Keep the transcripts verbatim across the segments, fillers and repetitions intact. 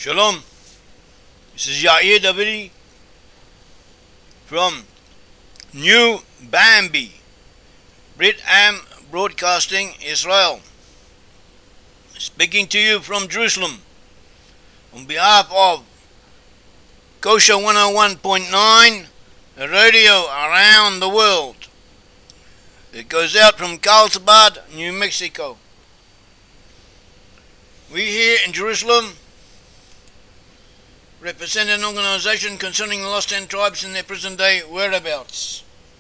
Shalom, this is Yair Davidi from New Bambi, Brit Am Broadcasting, Israel, speaking to you from Jerusalem on behalf of Kosher one oh one point nine, a radio around the world. It goes out from Carlsbad, New Mexico. We here in Jerusalem represent an organization concerning the lost ten tribes in their present day whereabouts.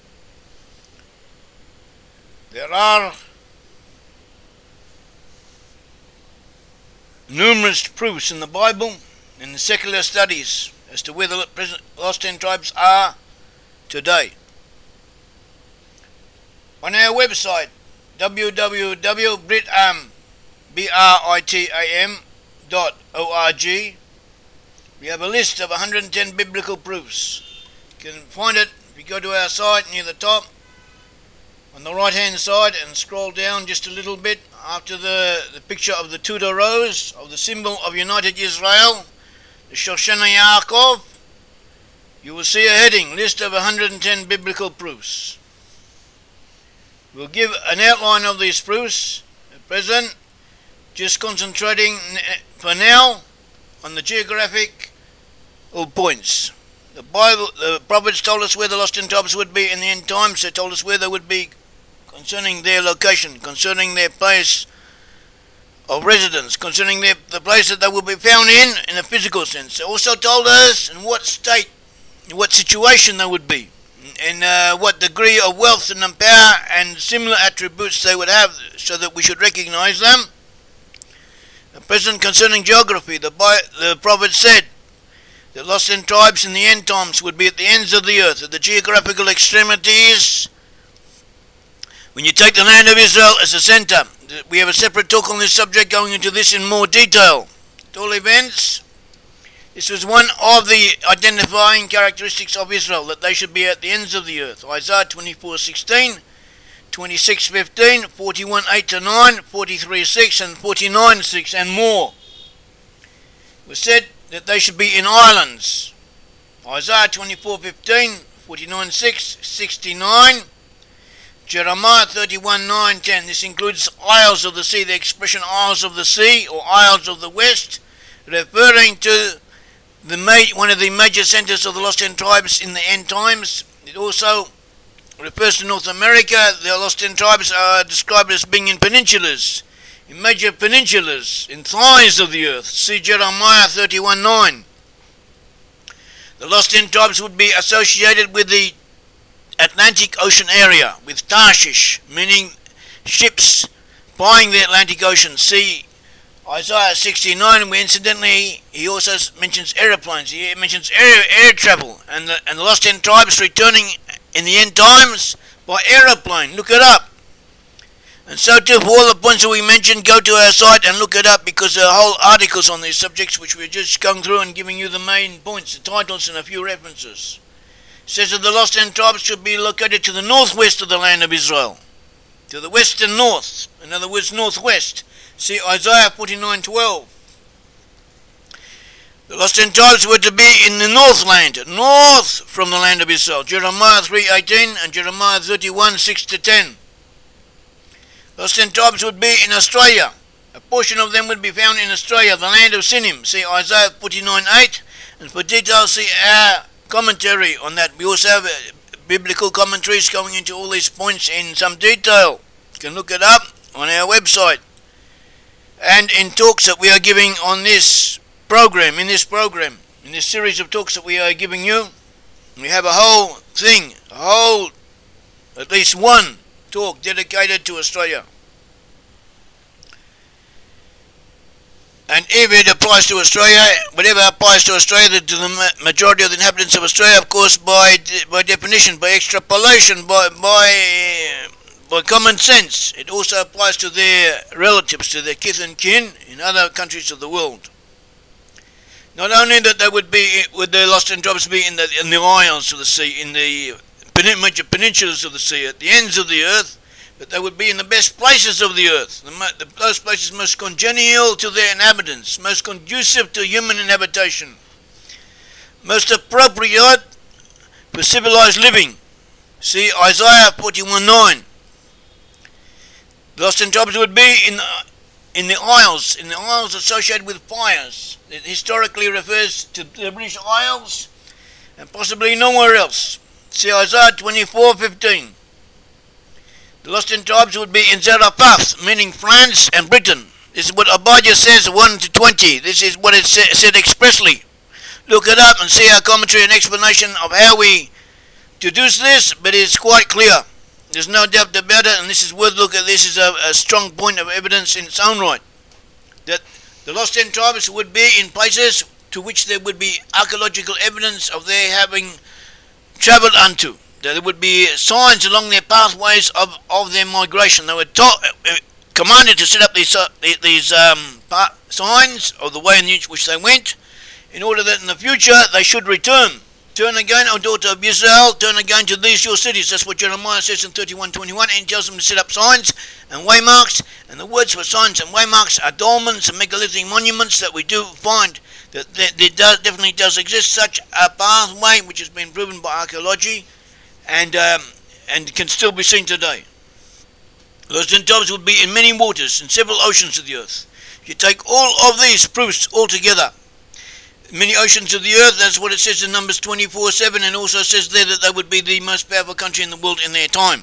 There are numerous proofs in the Bible and in secular studies as to where the present lost ten tribes are today. On our website, w w w dot britam dot org, we have a list of one hundred ten biblical proofs. You can find it if you go to our site near the top, on the right hand side, and scroll down just a little bit after the, the picture of the Tudor rose, of the symbol of United Israel, the Shoshana Yaakov. You will see a heading, list of one hundred ten biblical proofs. We'll give an outline of these proofs at present, just concentrating for now on the geographic points. The Bible, the prophets told us where the lost ten tribes would be in the end times. They told us where they would be concerning their location, concerning their place of residence, concerning their, the place that they will be found in, in a physical sense. They also told us in what state, in what situation they would be, and uh, what degree of wealth and power and similar attributes they would have, so that we should recognize them. At present, concerning geography, the, the prophet said the lost ten tribes in the end times would be at the ends of the earth, at the geographical extremities. When you take the land of Israel as a center, we have a separate talk on this subject, going into this in more detail. At all events, this was one of the identifying characteristics of Israel, that they should be at the ends of the earth. Isaiah twenty-four sixteen, twenty-six fifteen, forty-one eight to nine, forty-three six, and forty-nine six, and more. It was said that they should be in islands. Isaiah twenty-four fifteen, forty-nine six, sixty-nine, Jeremiah thirty-one nine, ten. This includes isles of the sea, the expression isles of the sea or isles of the west, referring to the ma- one of the major centers of the lost ten tribes in the end times. It also refers to North America. The lost ten tribes are described as being in peninsulas, in major peninsulas, in thighs of the earth. See Jeremiah thirty-one nine. The lost ten tribes would be associated with the Atlantic Ocean area, with Tarshish, meaning ships plying the Atlantic Ocean. See Isaiah sixty-nine, where incidentally he also mentions aeroplanes. He mentions air, air travel, and the, and the lost ten tribes returning in the end times by aeroplane. Look it up. And so too, for all the points that we mentioned, go to our site and look it up, because there are whole articles on these subjects which we're just going through and giving you the main points, the titles, and a few references. It says that the lost ten tribes should be located to the northwest of the land of Israel, to the west and north, in other words, northwest. See Isaiah forty-nine twelve. The lost ten tribes were to be in the northland, north from the land of Israel. Jeremiah three eighteen and Jeremiah thirty-one six to ten. Lost ten tribes would be in Australia. A portion of them would be found in Australia, the land of Sinim. See Isaiah forty-nine eight. And for details, see our commentary on that. We also have uh, biblical commentaries going into all these points in some detail. You can look it up on our website. And in talks that we are giving on this program, in this program, in this series of talks that we are giving you, we have a whole thing, a whole, at least one talk dedicated to Australia. And if it applies to Australia, whatever applies to Australia, to the majority of the inhabitants of Australia, of course, by by definition, by extrapolation, by by by common sense, it also applies to their relatives, to their kith and kin in other countries of the world. Not only that they would be, would their lost ten tribes be in the in the isles of the sea, in the major peninsulas of the sea, at the ends of the earth, that they would be in the best places of the earth, the, mo- the, those places most congenial to their inhabitants, most conducive to human inhabitation, most appropriate for civilized living. See Isaiah forty-one nine. The lost in tribes would be in the, in the Isles, in the Isles associated with fires. It historically refers to the British Isles and possibly nowhere else. See Isaiah twenty-four fifteen. The lost in tribes would be in Zarephath, meaning France and Britain. This is what Abijah says, one to twenty. This is what it said expressly. Look it up and see our commentary and explanation of how we deduce this, but it's quite clear. There's no doubt about it, and this is worth looking at. This is a, a strong point of evidence in its own right. That the lost ten tribes would be in places to which there would be archaeological evidence of their having travelled unto. There would be signs along their pathways of, of their migration. They were taught, uh, commanded to set up these uh, these um, signs of the way in which they went, in order that in the future they should return. Turn again, O daughter of Israel, turn again to these your cities. That's what Jeremiah says in thirty-one twenty-one, and tells them to set up signs and waymarks. And the words for signs and waymarks are dolmens and megalithic monuments that we do find that there, there does, definitely does exist such a pathway, which has been proven by archaeology, and um, and can still be seen today. Those Gentiles would be in many waters, in several oceans of the earth. If you take all of these proofs all together, many oceans of the earth, that's what it says in Numbers twenty-four seven, and also says there that they would be the most powerful country in the world in their time.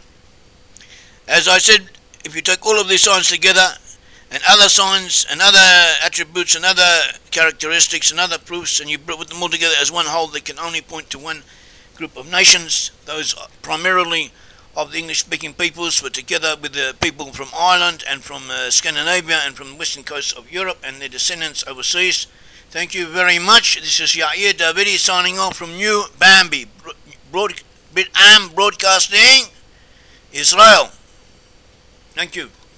As I said, if you take all of these signs together, and other signs, and other attributes, and other characteristics, and other proofs, and you put them all together as one whole, they can only point to one group of nations, those primarily of the English-speaking peoples, but together with the people from Ireland and from uh, Scandinavia and from the western coast of Europe and their descendants overseas. Thank you very much. This is Yair Davidi signing off from New Bambi, Broad, Am Broadcasting, Israel. Thank you.